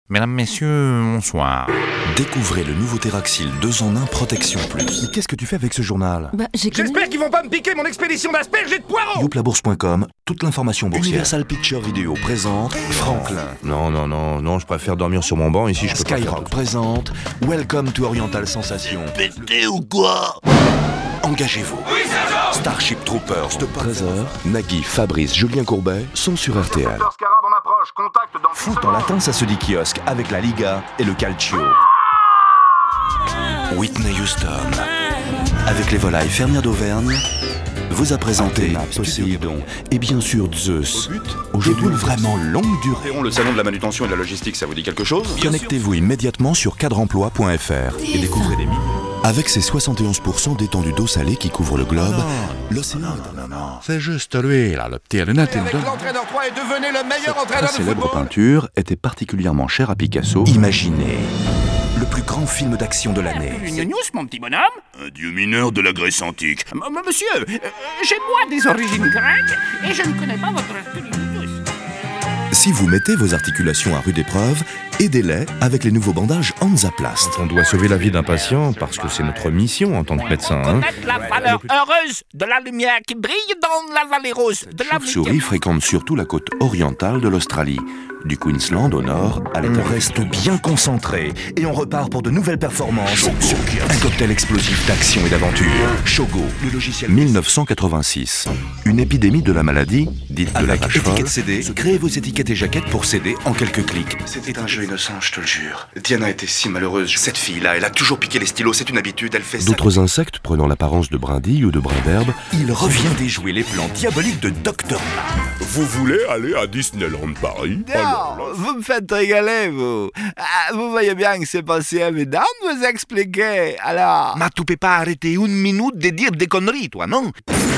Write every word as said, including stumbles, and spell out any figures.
Mesdames, messieurs, bonsoir. Découvrez le nouveau Théraxil deux en un Protection Plus. Mais qu'est-ce que tu fais avec ce journal? Bah, j'ai connu... J'espère qu'ils vont pas me piquer mon expédition d'asperges et de poireaux. youplabourse point com, toute l'information boursière. Universal Picture Vidéo présente Franklin. Non, non, non, non, je préfère dormir sur mon banc ici, je peux pas faire Skyrock tout. présente Welcome to Oriental Sensation. Pété ou quoi? Engagez-vous. Starship Troopers de treize heures. Nagui, Fabrice, Julien Courbet sont sur R T L. Scarab en approche, contact dans Foot en latin, ça se dit kiosque avec la Liga et le Calcio. Whitney Houston, avec les volailles fermières d'Auvergne, vous a présenté Athéna, Poséidon et bien sûr Zeus. Des boules vraiment longue durée. Le salon de la manutention et de la logistique, ça vous dit quelque chose? Connectez-vous immédiatement sur cadre emploi point f r et découvrez des milliers. Avec ses soixante et onze pour cent d'étendue d'eau salée qui couvre le globe, l'océan est Non, non, c'est juste lui, là, le petit lunette. avec l'entraîneur trois et devenez le meilleur Très entraîneur de célèbre football. peinture était particulièrement chère à Picasso. Imaginez le plus grand film d'action de l'année. News, mon petit bonhomme. Un dieu mineur de la Grèce antique. M- m- Monsieur, euh, j'ai moi des origines grecques et je ne connais pas votre News. Si vous mettez vos articulations à rude épreuve, aidez-les avec les nouveaux bandages Hansaplast. On doit sauver la vie d'un patient parce que c'est notre mission en tant que médecin. Hein. Connaître la valeur heureuse de la lumière qui brille dans la vallée rose de la Chauve-souris fréquente surtout la côte orientale de l'Australie. Du Queensland au nord à l'État. On reste bien concentré et on repart pour de nouvelles performances. Un cocktail explosif d'action et d'aventure. Shogo, le logiciel dix-neuf cent quatre-vingt-six. Une épidémie de la maladie, dite de la Avec vache étiquette folle. C D, Créez vos étiquettes et jaquettes pour C D en quelques clics. C'était un jeu innocent, je te le jure. Diana était si malheureuse. Cette fille-là, elle a toujours piqué les stylos, c'est une habitude, elle fait ça. D'autres insectes prenant l'apparence de brindilles ou de brins d'herbe, il revient déjouer les plans diaboliques de docteur Vous voulez aller à Disneyland Paris? Non, vous me faites rigoler, vous. Ah, vous voyez bien que c'est passé évident de vous expliquer, alors... Mais tu peux pas arrêter une minute de dire des conneries, toi, non?